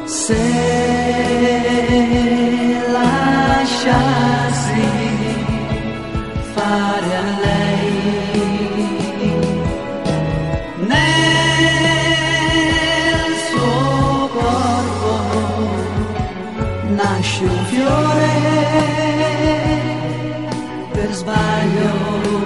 Se lasciassi fare a lei nel suo corpo nasce un fiore per sbaglio.